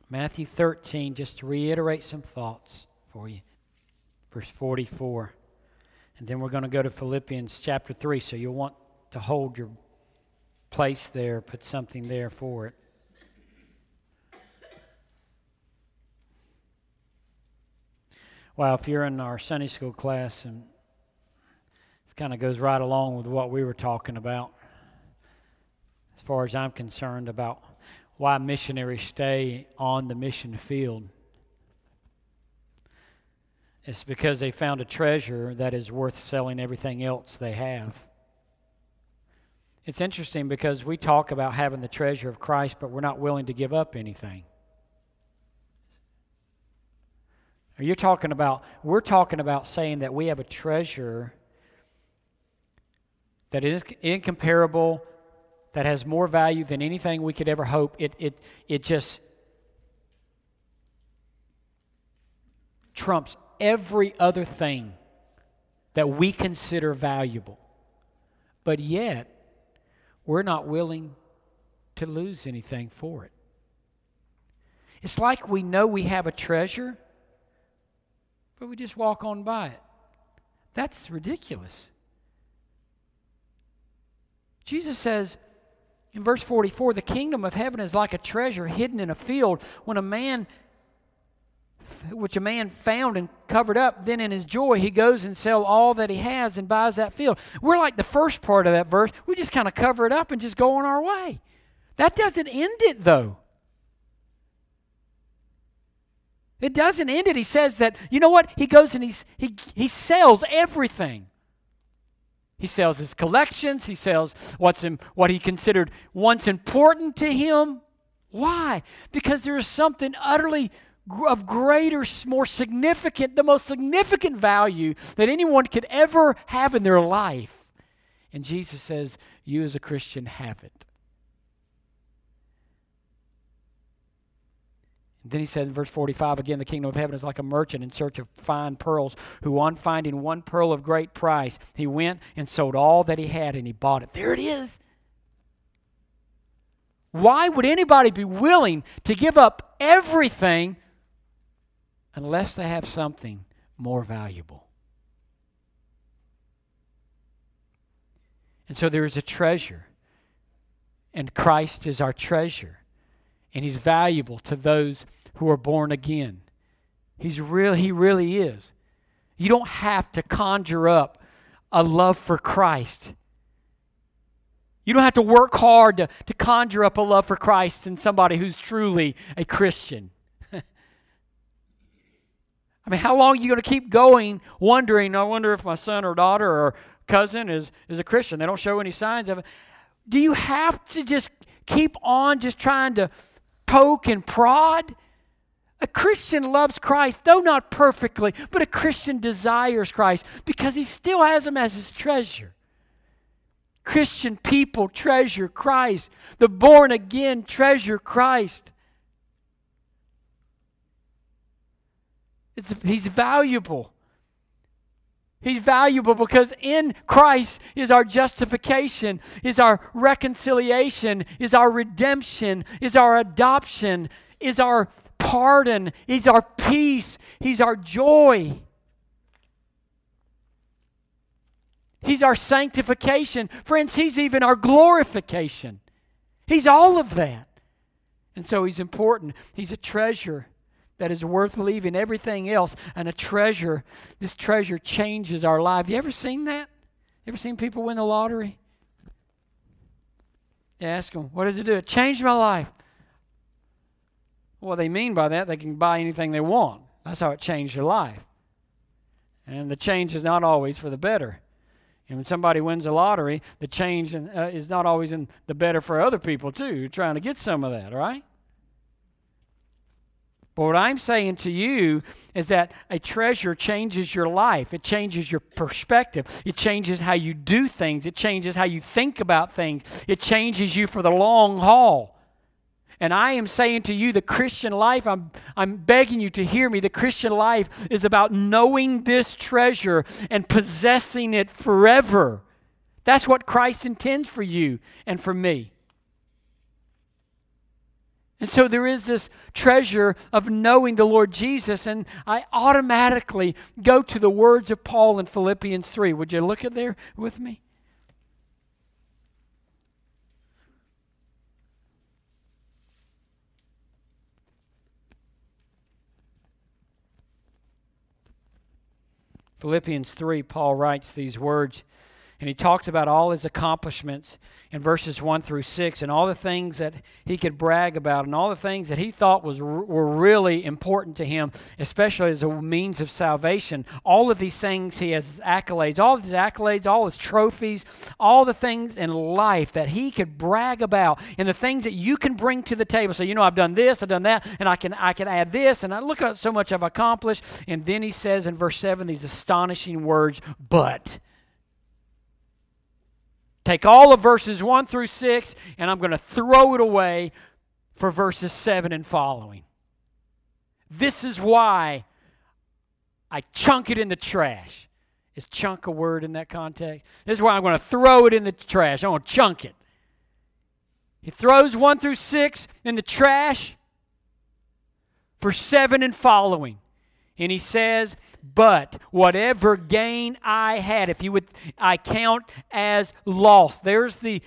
Matthew 13, just to reiterate some thoughts for you. Verse 44. And then we're going to go to Philippians chapter 3, so you'll want to hold your place there, put something there for it. Well, if you're in our Sunday school class, and it kind of goes right along with what we were talking about, as far as I'm concerned, about why missionaries stay on the mission field. It's because they found a treasure that is worth selling everything else they have. It's interesting because we talk about having the treasure of Christ, but we're not willing to give up anything. We're talking about saying that we have a treasure that is incomparable, that has more value than anything we could ever hope. It just trumps every other thing that we consider valuable. But yet, we're not willing to lose anything for it. It's like we know we have a treasure, but we just walk on by it. That's ridiculous. Jesus says in verse 44, the kingdom of heaven is like a treasure hidden in a field, which a man found and covered up. Then in his joy he goes and sells all that he has and buys that field. We're like the first part of that verse. We just kind of cover it up and just go on our way. That doesn't end it, though. It doesn't end it. He says that, you know what? He goes and he sells everything. He sells his collections. He sells what he considered once important to him. Why? Because there is something utterly of greater, more significant, the most significant value that anyone could ever have in their life. And Jesus says, you as a Christian have it. And then he said in verse 45, again, the kingdom of heaven is like a merchant in search of fine pearls, who on finding one pearl of great price, he went and sold all that he had and he bought it. There it is. Why would anybody be willing to give up everything unless they have something more valuable? And so there is a treasure, and Christ is our treasure. And he's valuable to those who are born again. He really is. You don't have to conjure up a love for Christ. You don't have to work hard to conjure up a love for Christ in somebody who's truly a Christian. I mean, how long are you going to keep going wondering, I wonder if my son or daughter or cousin is a Christian? They don't show any signs of it. Do you have to just keep on just trying to poke and prod? A Christian loves Christ, though not perfectly, but a Christian desires Christ because he still has him as his treasure. Christian people treasure Christ. The born again treasure Christ. He's valuable. He's valuable because in Christ is our justification, is our reconciliation, is our redemption, is our adoption, is our pardon, is our peace, He's our joy. He's our sanctification. Friends, He's even our glorification. He's all of that. And so He's important. He's a treasure that is worth leaving everything else, and a treasure. This treasure changes our life. You ever seen that? You ever seen people win the lottery? You ask them, what does it do? It changed my life. What they mean by that, they can buy anything they want. That's how it changed their life. And the change is not always for the better. And when somebody wins the lottery, the change is not always in the better for other people too. You're trying to get some of that, right? But what I'm saying to you is that a treasure changes your life. It changes your perspective. It changes how you do things. It changes how you think about things. It changes you for the long haul. And I am saying to you, the Christian life, I'm begging you to hear me, the Christian life is about knowing this treasure and possessing it forever. That's what Christ intends for you and for me. And so there is this treasure of knowing the Lord Jesus, and I automatically go to the words of Paul in Philippians 3. Would you look at there with me? Philippians 3, Paul writes these words, and he talks about all his accomplishments in verses 1 through 6 and all the things that he could brag about and all the things that he thought were really important to him, especially as a means of salvation. All of these things he has accolades, all of his accolades, all his trophies, all the things in life that he could brag about and the things that you can bring to the table. So, I've done this, I've done that, and I can add this, and look at so much I've accomplished. And then he says in verse 7 these astonishing words, but. Take all of verses 1 through 6, and I'm going to throw it away for verses 7 and following. This is why I chunk it in the trash. Is chunk a word in that context? This is why I'm going to throw it in the trash. I'm going to chunk it. He throws 1 through 6 in the trash for 7 and following. And he says, but whatever gain I had, I count as loss. There's the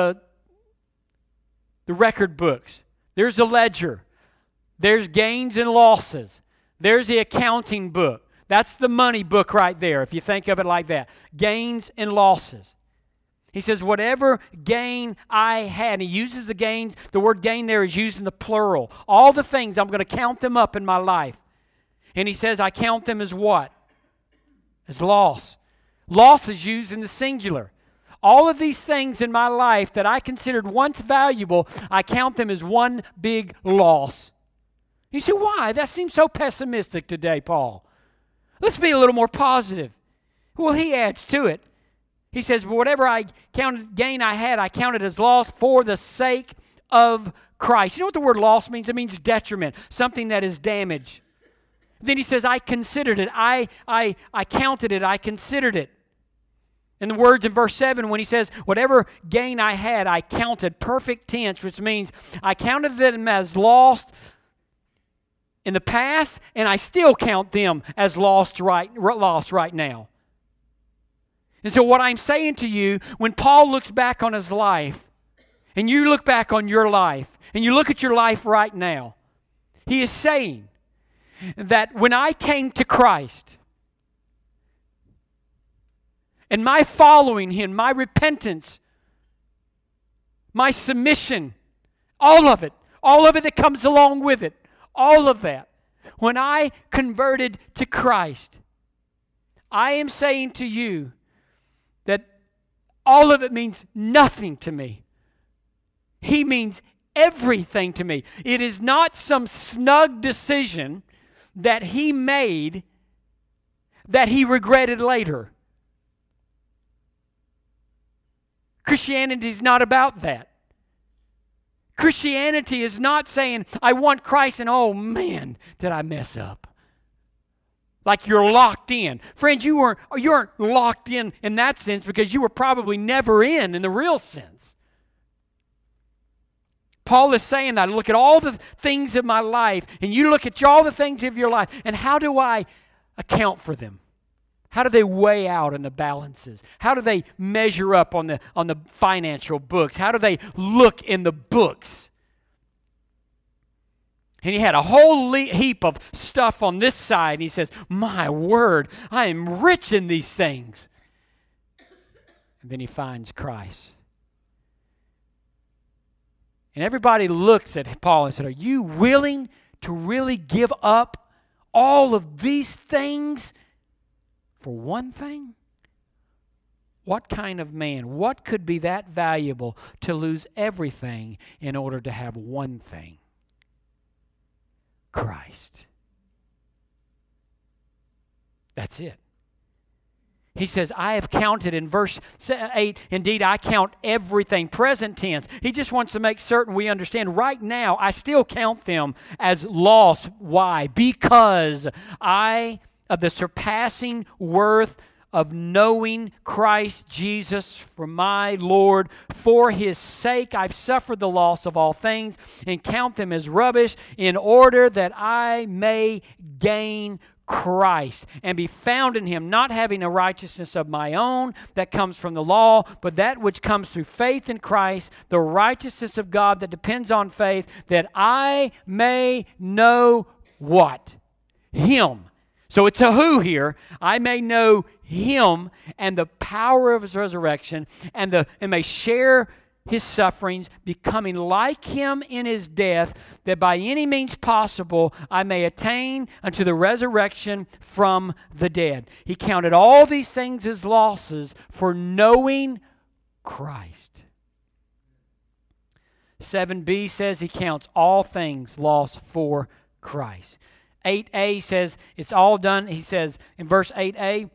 record books. There's the ledger. There's gains and losses. There's the accounting book. That's the money book right there, if you think of it like that. Gains and losses. He says, whatever gain I had. And he uses the gains. The word gain there is used in the plural. All the things, I'm going to count them up in my life. And he says, I count them as what? As loss. Loss is used in the singular. All of these things in my life that I considered once valuable, I count them as one big loss. You say, why? That seems so pessimistic today, Paul. Let's be a little more positive. Well, he adds to it. He says, whatever gain I had, I counted as loss for the sake of Christ. You know what the word loss means? It means detriment, something that is damaged. Then he says, I considered it. I counted it. I considered it. In the words in verse 7, when he says, whatever gain I had, I counted, perfect tense, which means I counted them as lost in the past, and I still count them as lost right now. And so what I'm saying to you, when Paul looks back on his life, and you look back on your life, and you look at your life right now, he is saying, that when I came to Christ and my following Him, my repentance, my submission, all of it that comes along with it, all of that, when I converted to Christ, I am saying to you that all of it means nothing to me. He means everything to me. It is not some snug decision that he made that he regretted later. Christianity is not about that. Christianity is not saying, I want Christ and oh man, did I mess up. Like you're locked in. Friends, you aren't locked in that sense because you were probably never in the real sense. Paul is saying that. Look at all the things of my life, and you look at all the things of your life, and how do I account for them? How do they weigh out in the balances? How do they measure up on the financial books? How do they look in the books? And he had a whole heap of stuff on this side, and he says, my word, I am rich in these things. And then he finds Christ. And everybody looks at Paul and said, are you willing to really give up all of these things for one thing? What kind of man? What could be that valuable to lose everything in order to have one thing? Christ. That's it. He says, I have counted in verse 8, indeed I count everything, present tense. He just wants to make certain we understand right now I still count them as loss. Why? Because of the surpassing worth of knowing Christ Jesus for my Lord. For His sake I've suffered the loss of all things and count them as rubbish, in order that I may gain Christ and be found in Him, not having a righteousness of my own that comes from the law, but that which comes through faith in Christ, the righteousness of God that depends on faith, that I may know what? Him. So it's a who here. I may know Him and the power of His resurrection, and may share His sufferings, becoming like Him in His death, that by any means possible I may attain unto the resurrection from the dead. He counted all these things as losses for knowing Christ. 7b says he counts all things lost for Christ. 8a says it's all done. He says in verse 8a,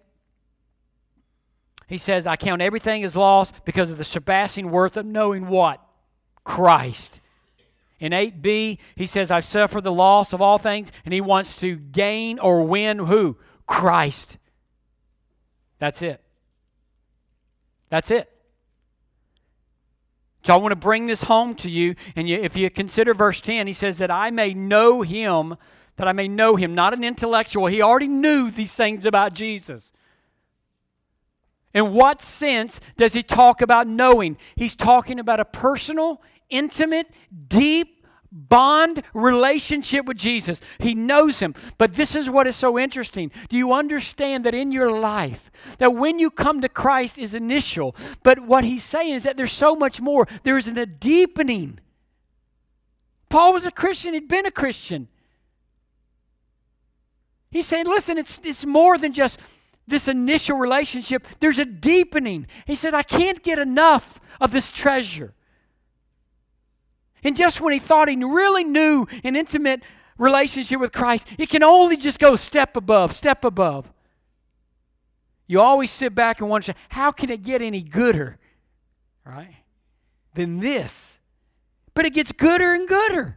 he says, I count everything as lost because of the surpassing worth of knowing what? Christ. In 8b, he says, I've suffered the loss of all things, and he wants to gain or win who? Christ. That's it. That's it. So I want to bring this home to you, and if you consider verse 10, he says that I may know Him, not an intellectual. He already knew these things about Jesus. In what sense does he talk about knowing? He's talking about a personal, intimate, deep bond relationship with Jesus. He knows Him. But this is what is so interesting. Do you understand that in your life, that when you come to Christ is initial, but what he's saying is that there's so much more. There is a deepening. Paul was a Christian. He'd been a Christian. He's saying, listen, it's more than just this initial relationship. There's a deepening. He said, I can't get enough of this treasure. And just when he thought he really knew an intimate relationship with Christ, it can only just go step above, step above. You always sit back and wonder, how can it get any gooder, right, than this? But it gets gooder and gooder.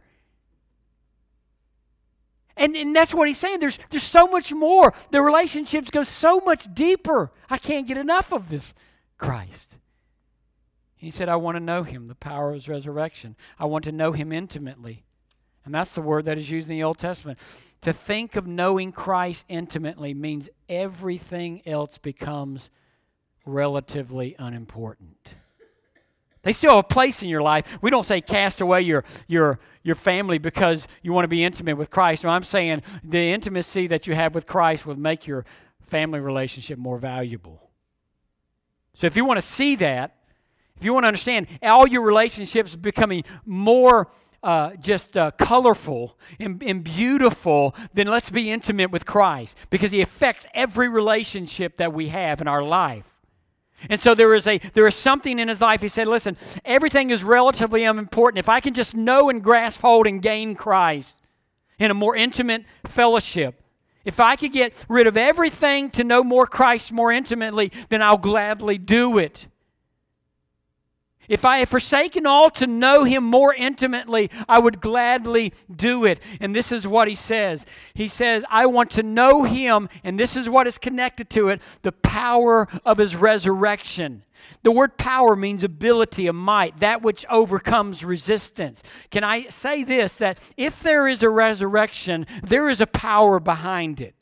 And that's what he's saying. There's so much more. The relationships go so much deeper. I can't get enough of this Christ. He said, I want to know Him, the power of His resurrection. I want to know Him intimately. And that's the word that is used in the Old Testament. To think of knowing Christ intimately means everything else becomes relatively unimportant. They still have a place in your life. We don't say cast away your family because you want to be intimate with Christ. No, I'm saying the intimacy that you have with Christ will make your family relationship more valuable. So if you want to see that, if you want to understand all your relationships becoming more colorful and beautiful, then let's be intimate with Christ, because He affects every relationship that we have in our life. And so there is something in his life. He said, listen, everything is relatively unimportant. If I can just know and grasp hold and gain Christ in a more intimate fellowship, if I could get rid of everything to know more Christ more intimately, then I'll gladly do it. If I have forsaken all to know Him more intimately, I would gladly do it. And this is what he says. He says, I want to know Him, and this is what is connected to it, the power of His resurrection. The word power means ability, a might, that which overcomes resistance. Can I say this, that if there is a resurrection, there is a power behind it.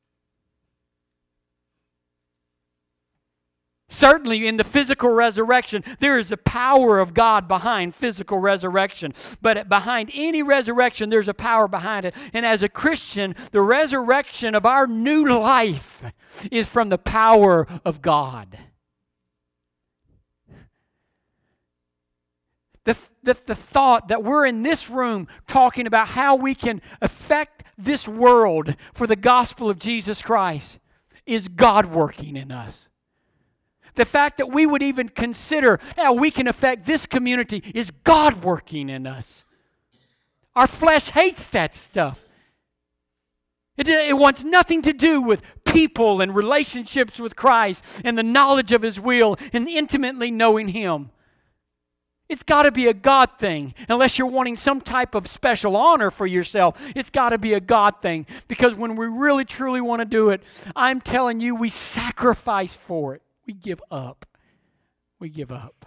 Certainly in the physical resurrection, there is the power of God behind physical resurrection. But behind any resurrection, there's a power behind it. And as a Christian, the resurrection of our new life is from the power of God. The thought that we're in this room talking about how we can affect this world for the gospel of Jesus Christ is God working in us. The fact that we would even consider how we can affect this community is God working in us. Our flesh hates that stuff. It wants nothing to do with people and relationships with Christ and the knowledge of His will and intimately knowing Him. It's got to be a God thing. Unless you're wanting some type of special honor for yourself, it's got to be a God thing. Because when we really, truly want to do it, I'm telling you, we sacrifice for it. We give up. We give up.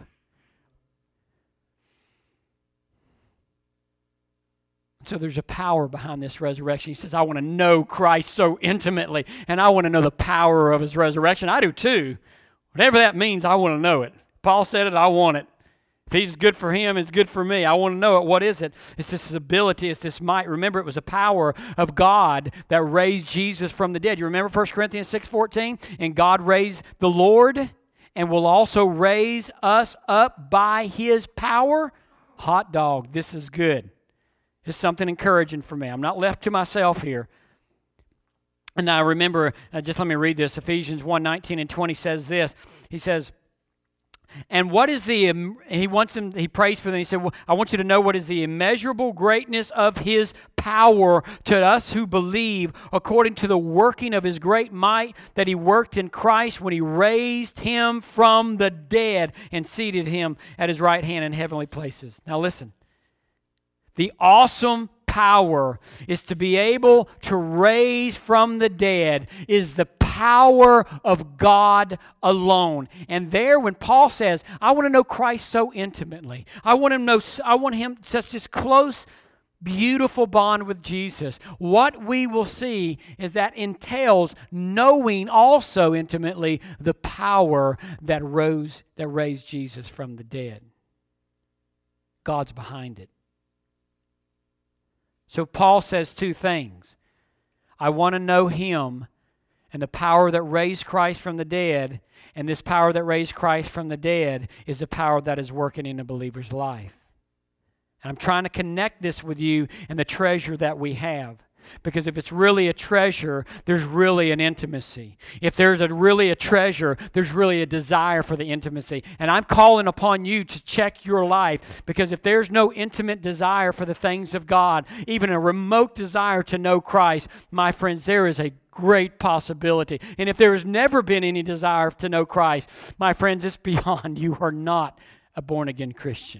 So there's a power behind this resurrection. He says, I want to know Christ so intimately, and I want to know the power of His resurrection. I do too. Whatever that means, I want to know it. Paul said it, I want it. If He's good for him, it's good for me. I want to know it. What is it? It's this ability, it's this might. Remember, it was a power of God that raised Jesus from the dead. You remember 1 Corinthians 6:14? And God raised the Lord and will also raise us up by His power. Hot dog, this is good. It's something encouraging for me. I'm not left to myself here. And I remember, just let me read this. Ephesians 1:19 and 20 says this. He says, and what is he prays for them. He said, well, I want you to know what is the immeasurable greatness of His power to us who believe, according to the working of His great might that He worked in Christ when He raised Him from the dead and seated Him at His right hand in heavenly places. Now listen, the awesome power is to be able to raise from the dead is the power of God alone. And there, when Paul says, I want to know Christ so intimately, I want him such this close, beautiful bond with Jesus. What we will see is that entails knowing also intimately the power that raised Jesus from the dead. God's behind it. So Paul says two things. I want to know Him and the power that raised Christ from the dead, and this power that raised Christ from the dead is the power that is working in a believer's life. And I'm trying to connect this with you and the treasure that we have. Because if it's really a treasure, there's really an intimacy. If there's really a treasure, there's really a desire for the intimacy. And I'm calling upon you to check your life, because if there's no intimate desire for the things of God, even a remote desire to know Christ, my friends, there is a great possibility. And if there has never been any desire to know Christ, my friends, it's beyond. You are not a born-again Christian.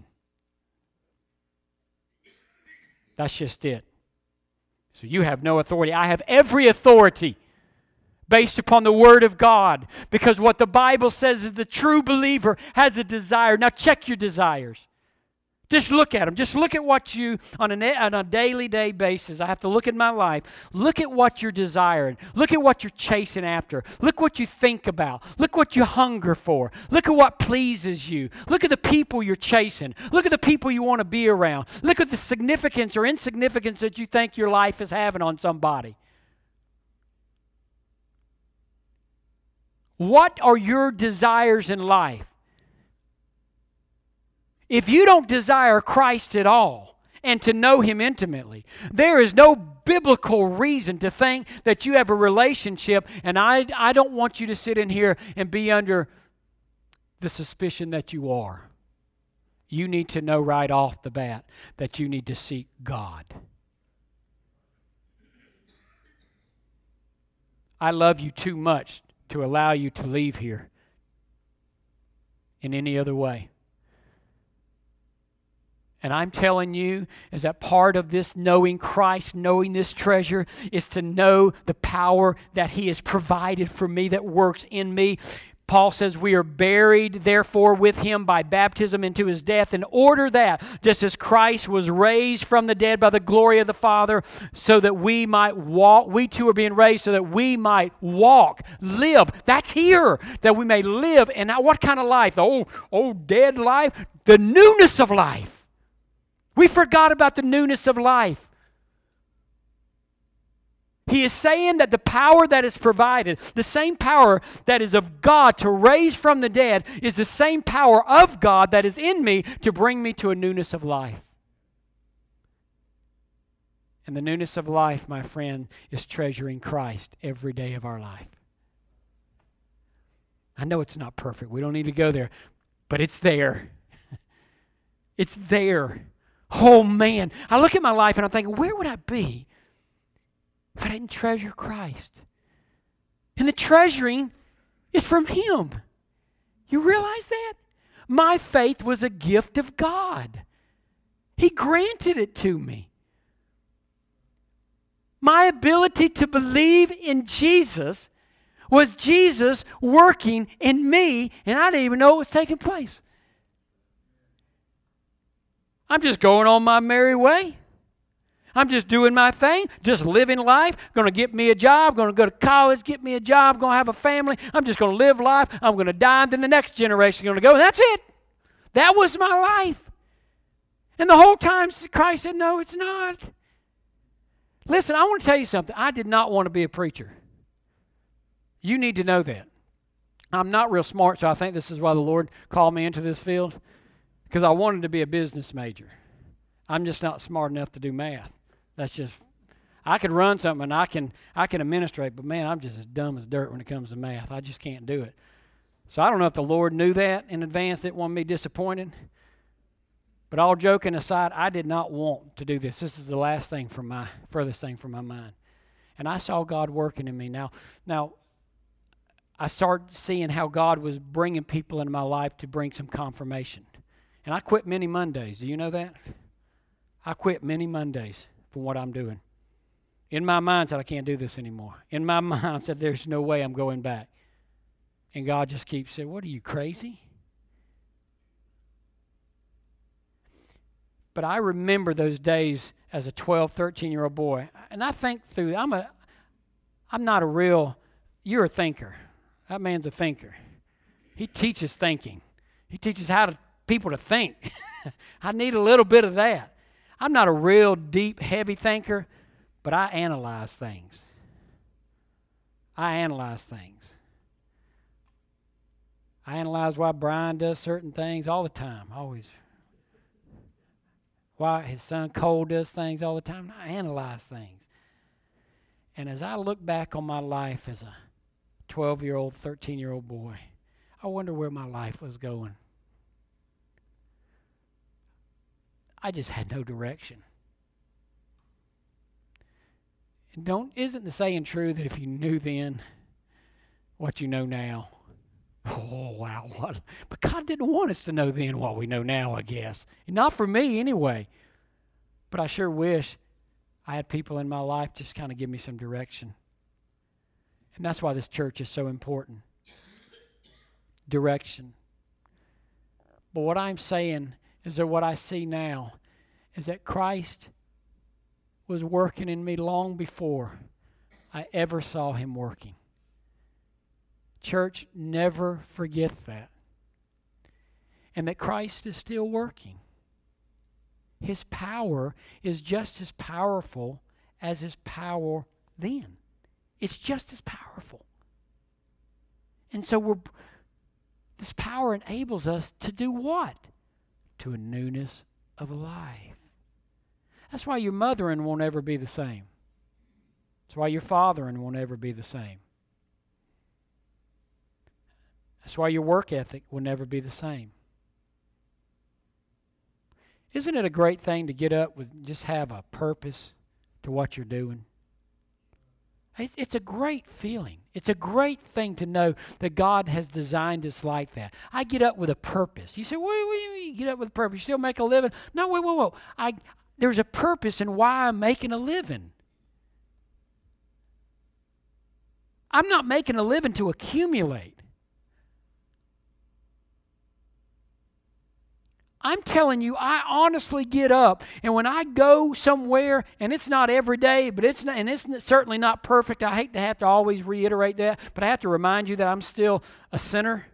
That's just it. So you have no authority. I have every authority based upon the Word of God, because what the Bible says is the true believer has a desire. Now check your desires. Just look at them. Just look at what you, on a daily basis, I have to look at my life. Look at what you're desiring. Look at what you're chasing after. Look what you think about. Look what you hunger for. Look at what pleases you. Look at the people you're chasing. Look at the people you want to be around. Look at the significance or insignificance that you think your life is having on somebody. What are your desires in life? If you don't desire Christ at all and to know Him intimately, there is no biblical reason to think that you have a relationship, and I don't want you to sit in here and be under the suspicion that you are. You need to know right off the bat that you need to seek God. I love you too much to allow you to leave here in any other way. And I'm telling you, is that part of this knowing Christ, knowing this treasure, is to know the power that He has provided for me, that works in me. Paul says we are buried, therefore, with Him by baptism into His death, in order that, just as Christ was raised from the dead by the glory of the Father, so that we might walk, we too are being raised so that we might walk, live. That's here, that we may live. And now what kind of life? The old dead life? The newness of life. We forgot about the newness of life. He is saying that the power that is provided, the same power that is of God to raise from the dead, is the same power of God that is in me to bring me to a newness of life. And the newness of life, my friend, is treasuring Christ every day of our life. I know it's not perfect. We don't need to go there. But it's there. It's there. Oh, man. I look at my life and I'm thinking, where would I be if I didn't treasure Christ? And the treasuring is from Him. You realize that? My faith was a gift of God. He granted it to me. My ability to believe in Jesus was Jesus working in me, and I didn't even know it was taking place. I'm just going on my merry way. I'm just doing my thing, just living life, going to get me a job, going to go to college, get me a job, going to have a family. I'm just going to live life. I'm going to die, and then the next generation is going to go, and that's it. That was my life. And the whole time Christ said, no, it's not. Listen, I want to tell you something. I did not want to be a preacher. You need to know that. I'm not real smart, so I think this is why the Lord called me into this field, because I wanted to be a business major. I'm just not smart enough to do math. That's just, I could run something and I can administrate, but man, I'm just as dumb as dirt when it comes to math. I just can't do it. So I don't know if the Lord knew that in advance, didn't want me disappointed. But all joking aside, I did not want to do this. This is the furthest thing from my mind. And I saw God working in me. Now, I started seeing how God was bringing people into my life to bring some confirmation. And I quit many Mondays. Do you know that? I quit many Mondays from what I'm doing. In my mind, I said, I can't do this anymore. In my mind, I said, there's no way I'm going back. And God just keeps saying, what, are you crazy? But I remember those days as a 12, 13-year-old boy. And I think through, you're a thinker. That man's a thinker. He teaches thinking. He teaches people to think. I need a little bit of that. I'm not a real deep, heavy thinker, but I analyze things. I analyze why Brian does certain things all the time, always. Why his son Cole does things all the time. I analyze things. And as I look back on my life as a 12-year-old, 13-year-old boy, I wonder where my life was going. I just had no direction. And isn't the saying true that if you knew then what you know now? Oh, wow. But God didn't want us to know then what we know now, I guess. Not for me anyway. But I sure wish I had people in my life just kind of give me some direction. And that's why this church is so important. Direction. But what I'm saying is that what I see now is that Christ was working in me long before I ever saw him working. Church, never forget that. And that Christ is still working. His power is just as powerful as his power then. It's just as powerful. And so this power enables us to do what? To a newness of life. That's why your mothering won't ever be the same. That's why your fathering won't ever be the same. That's why your work ethic will never be the same. Isn't it a great thing to get up with just have a purpose to what you're doing? It's a great feeling. It's a great thing to know that God has designed us like that. I get up with a purpose. You say, what do you mean you get up with a purpose? You still make a living? No, whoa. There's a purpose in why I'm making a living. I'm not making a living to accumulate. I'm telling you, I honestly get up, and when I go somewhere, and it's not every day, but it's certainly not perfect. I hate to have to always reiterate that, but I have to remind you that I'm still a sinner.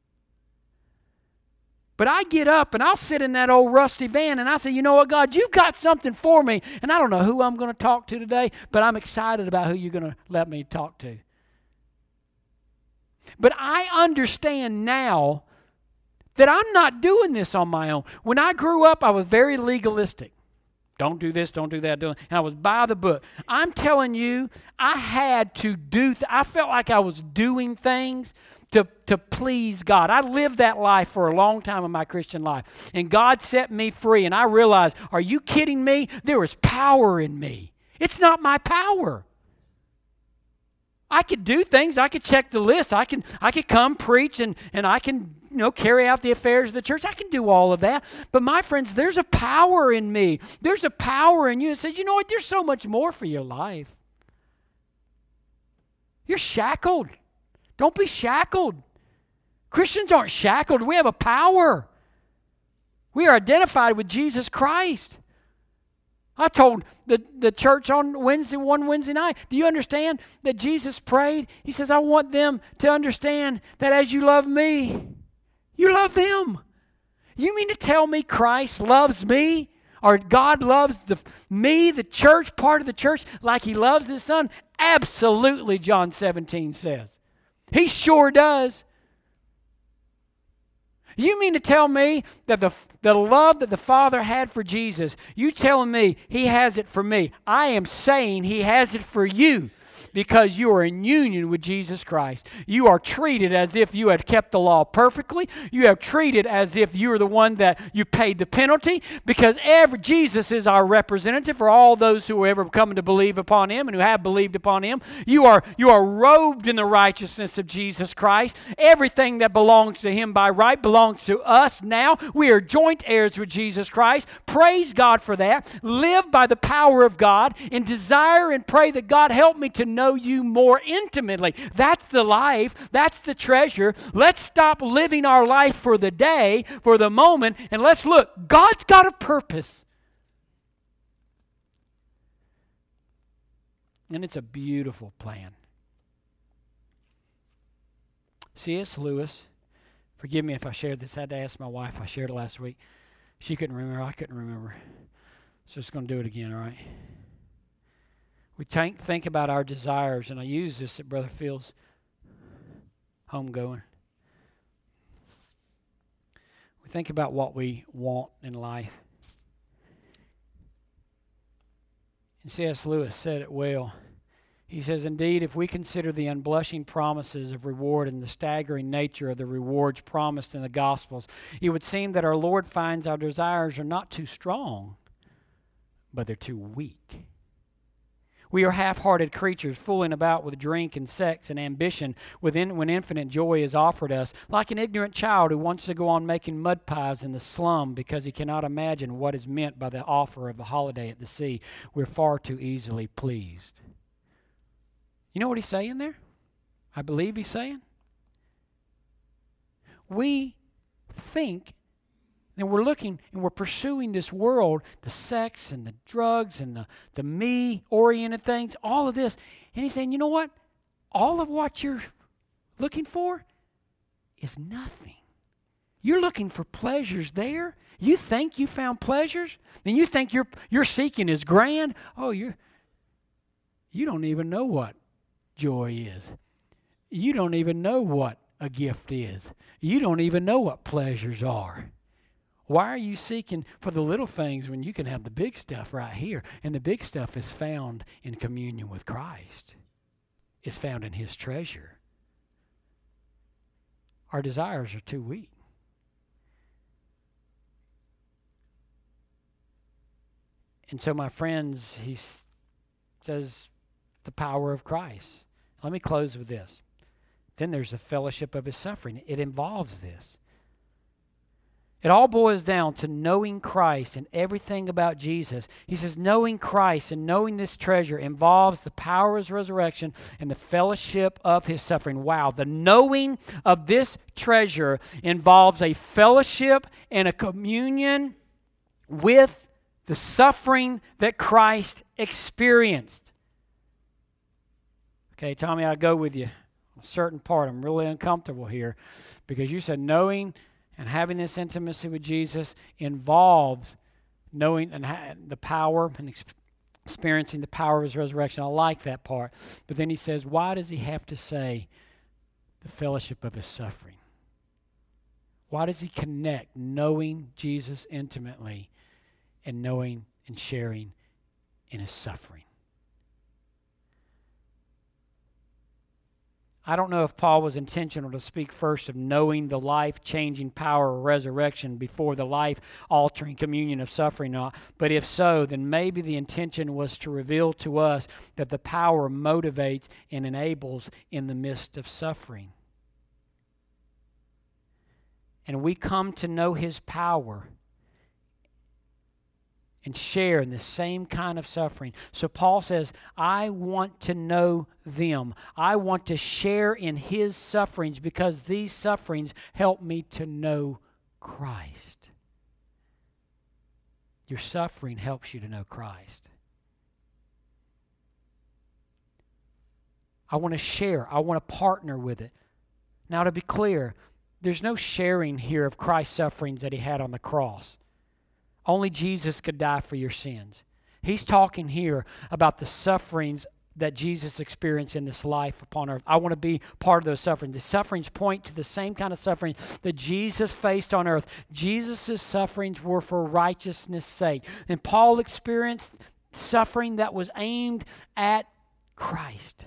But I get up, and I'll sit in that old rusty van, and I say, you know what, God, you've got something for me, and I don't know who I'm going to talk to today, but I'm excited about who you're going to let me talk to. But I understand now that I'm not doing this on my own. When I grew up, I was very legalistic. Don't do this, don't do that. And I was by the book. I'm telling you, I had to I felt like I was doing things to please God. I lived that life for a long time in my Christian life. And God set me free. And I realized, are you kidding me? There was power in me. It's not my power. I could do things. I could check the list. I could come preach and I can carry out the affairs of the church. I can do all of that. But my friends, there's a power in me. There's a power in you that says, you know what, there's so much more for your life. You're shackled. Don't be shackled. Christians aren't shackled. We have a power. We are identified with Jesus Christ. I told the church on one Wednesday night, do you understand that Jesus prayed? He says, I want them to understand that as you love me, you love them. You mean to tell me Christ loves me? Or God loves me, the church, part of the church, like He loves His Son? Absolutely, John 17 says. He sure does. You mean to tell me that the love that the Father had for Jesus, you telling me He has it for me? I am saying He has it for you because you are in union with Jesus Christ. You are treated as if you had kept the law perfectly. You have treated as if you are the one that you paid the penalty, because Jesus is our representative for all those who ever come to believe upon Him and who have believed upon Him. You are robed in the righteousness of Jesus Christ. Everything that belongs to Him by right belongs to us now. We are joint heirs with Jesus Christ. Praise God for that. Live by the power of God and desire and pray that God help me to know you more intimately. That's the life. That's the treasure. Let's stop living our life for the day, for the moment, and let's look. God's got a purpose. And it's a beautiful plan. C.S. Lewis, forgive me if I shared this. I had to ask my wife. I shared it last week. She couldn't remember. I couldn't remember. So just going to do it again, all right? We think about our desires, and I use this at Brother Phil's homegoing. We think about what we want in life. And C.S. Lewis said it well. He says, indeed, if we consider the unblushing promises of reward and the staggering nature of the rewards promised in the Gospels, it would seem that our Lord finds our desires are not too strong, but they're too weak. We are half-hearted creatures fooling about with drink and sex and ambition when infinite joy is offered us, like an ignorant child who wants to go on making mud pies in the slum because he cannot imagine what is meant by the offer of a holiday at the sea. We're far too easily pleased. You know what he's saying there? I believe he's saying. We think and we're looking and we're pursuing this world, the sex and the drugs and the me-oriented things, all of this. And he's saying, you know what? All of what you're looking for is nothing. You're looking for pleasures there. You think you found pleasures? And you think you're seeking is grand? Oh, you don't even know what joy is. You don't even know what a gift is. You don't even know what pleasures are. Why are you seeking for the little things when you can have the big stuff right here? And the big stuff is found in communion with Christ. It's found in His treasure. Our desires are too weak. And so, my friends, he says the power of Christ. Let me close with this. Then there's the fellowship of His suffering. It involves this. It all boils down to knowing Christ and everything about Jesus. He says knowing Christ and knowing this treasure involves the power of His resurrection and the fellowship of His suffering. Wow, the knowing of this treasure involves a fellowship and a communion with the suffering that Christ experienced. Okay, Tommy, I'll go with you on a certain part. I'm really uncomfortable here because you said knowing and having this intimacy with Jesus involves knowing and the power and experiencing the power of His resurrection. I like that part. But then he says, why does he have to say the fellowship of His suffering? Why does he connect knowing Jesus intimately and knowing and sharing in His suffering? I don't know if Paul was intentional to speak first of knowing the life-changing power of resurrection before the life-altering communion of suffering, but if so, then maybe the intention was to reveal to us that the power motivates and enables in the midst of suffering. and we come to know His power and share in the same kind of suffering. So Paul says, I want to know them. I want to share in His sufferings because these sufferings help me to know Christ. Your suffering helps you to know Christ. I want to share. I want to partner with it. Now, to be clear, there's no sharing here of Christ's sufferings that He had on the cross. Only Jesus could die for your sins. He's talking here about the sufferings that Jesus experienced in this life upon earth. I want to be part of those sufferings. The sufferings point to the same kind of suffering that Jesus faced on earth. Jesus' sufferings were for righteousness' sake. And Paul experienced suffering that was aimed at Christ.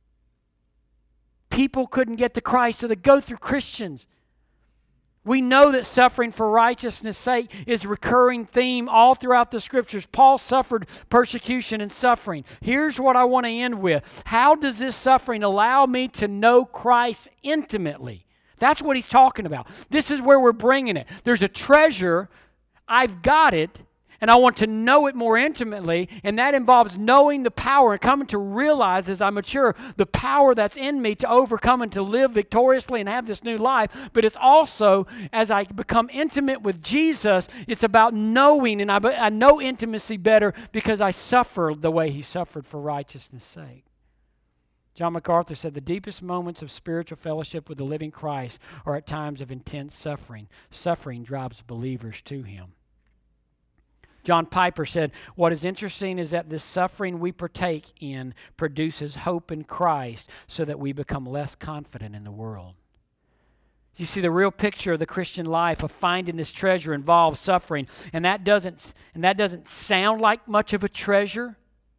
People couldn't get to Christ, so they go through Christians. We know that suffering for righteousness' sake is a recurring theme all throughout the Scriptures. Paul suffered persecution and suffering. Here's what I want to end with. How does this suffering allow me to know Christ intimately? That's what he's talking about. This is where we're bringing it. There's a treasure. I've got it, and I want to know it more intimately, and that involves knowing the power and coming to realize as I mature the power that's in me to overcome and to live victoriously and have this new life. But it's also, as I become intimate with Jesus, it's about knowing, and I know intimacy better because I suffer the way He suffered for righteousness' sake. John MacArthur said, the deepest moments of spiritual fellowship with the living Christ are at times of intense suffering. Suffering drives believers to Him. John Piper said, what is interesting is that this suffering we partake in produces hope in Christ so that we become less confident in the world. You see, the real picture of the Christian life of finding this treasure involves suffering, and that doesn't sound like much of a treasure.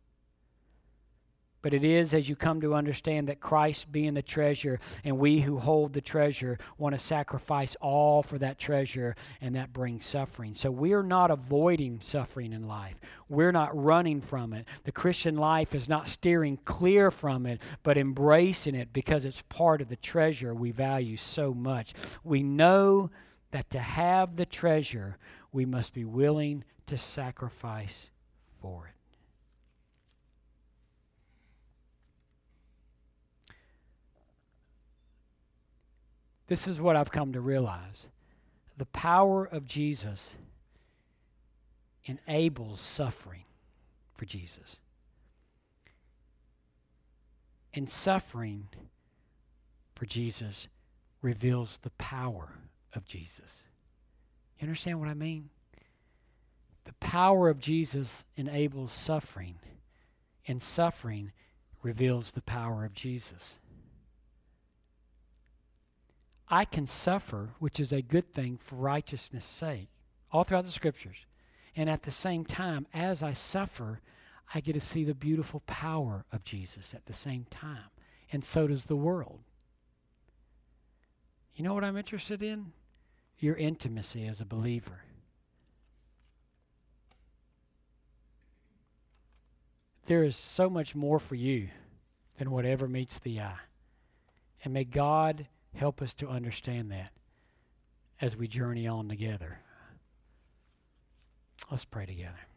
But it is as you come to understand that Christ being the treasure and we who hold the treasure want to sacrifice all for that treasure, and that brings suffering. So we are not avoiding suffering in life. We're not running from it. The Christian life is not steering clear from it, but embracing it because it's part of the treasure we value so much. We know that to have the treasure, we must be willing to sacrifice for it. This is what I've come to realize. The power of Jesus enables suffering for Jesus. And suffering for Jesus reveals the power of Jesus. You understand what I mean? The power of Jesus enables suffering, and suffering reveals the power of Jesus. I can suffer, which is a good thing, for righteousness' sake, all throughout the Scriptures. And at the same time, as I suffer, I get to see the beautiful power of Jesus at the same time. And so does the world. You know what I'm interested in? Your intimacy as a believer. There is so much more for you than whatever meets the eye. And may God help us to understand that as we journey on together. Let's pray together.